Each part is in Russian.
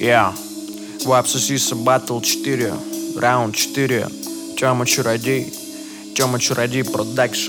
Вапсосиса Батл 4, раунд 4. Тёма Чародей Продакшн.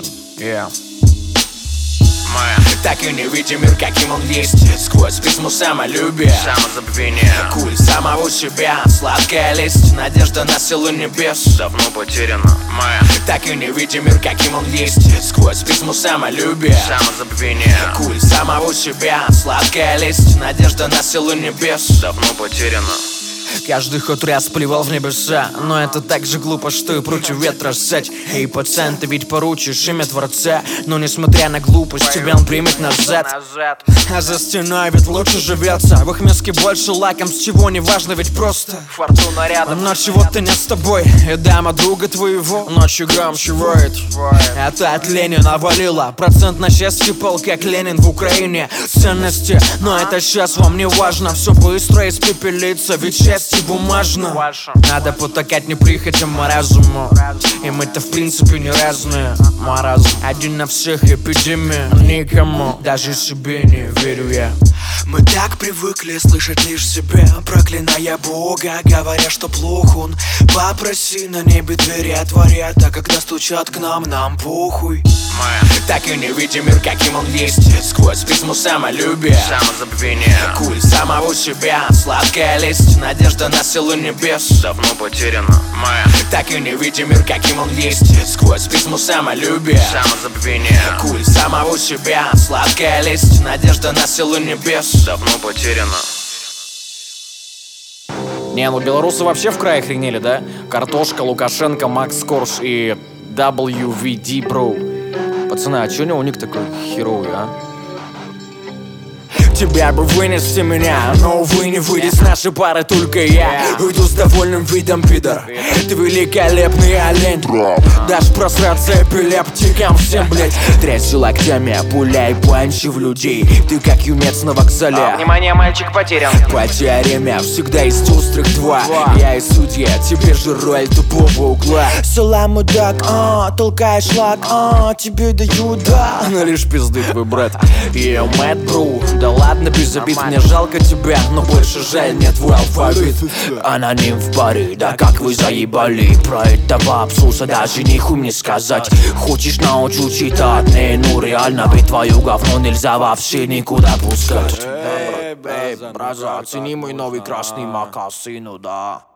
Так и не видим мир, каким он есть. Сквозь письмо самолюбия, самозабвение, куль самого себя, сладкая лесть, надежда на силу небес давно потеряна моя. Так и не видим мир, каким он есть. Сквозь письмо самолюбия, самозабвение, куль самого себя, сладкая лесть, надежда на силу небес давно потеряна. Каждый ход раз плевал в небеса, но это так же глупо, что и против ветра ссать. Эй, пацан, ты ведь поручишь имя Творца, но несмотря на глупость, тебя он примет назад. А за стеной ведь лучше живется, в их миске больше лакомств, чего не важно, ведь просто Фортуна рядом. но чего-то не с тобой, и дама друга твоего ночью громче воет. Это от лени навалило, процент на счастье пол, как Ленин в Украине. Ценности, но это сейчас вам не важно, все быстро испепелится, ведь счастье бумажно. Надо потакать не прихотям, а разуму, и мы-то в принципе не разные. Маразм один на всех, эпидемия, никому, даже себе не верю я. Мы так привыкли слышать лишь себя, проклиная Бога, говоря, что плох он. Попроси на небе двери отворят, а когда стучат к нам похуй. Так и не видим мир, каким он есть. Сквозь письмо самолюбия, самозабвение, куль самого себя, сладкая лесть, надежда на силу небес давно потеряна моя. Так и не видим мир, каким он есть. Сквозь письмо самолюбия, самозабвение, куль самого себя, сладкая лесть, надежда на силу небес давно потеряна. Не, ну белорусы вообще в крае охренели, да? Картошка, Лукашенко, Макс Корж и WVD Bro. Пацаны, а чё у них такой херовый, а? Тебя бы вынести меня, но увы не выйдет с нашей пары только я. Уйду с довольным видом, пидор. Ты великолепный олень. Дашь просраться эпилептикам всем, блять. Трясти локтями, пуляй панчи в людей. Ты как юнец на вокзале. Внимание, мальчик потерян. По теореме всегда есть острых два. Я и судья, тебе же роль тупого угла. Салам, мудак, толкаешь лак, тебе дают, да. Ну лишь пизды твой брат. Йо, Мэтт Бру, да ладно, без обид, мне жалко тебя, но больше жаль мне твой алфавит. Аноним в баре, да как вы заебали. Про этого абсуса даже нихуй мне сказать. Хочешь научу читать, не, ну реально быть твою говно нельзя вообще никуда пускать. Эй, браза, оцени мой новый красный макасину, да.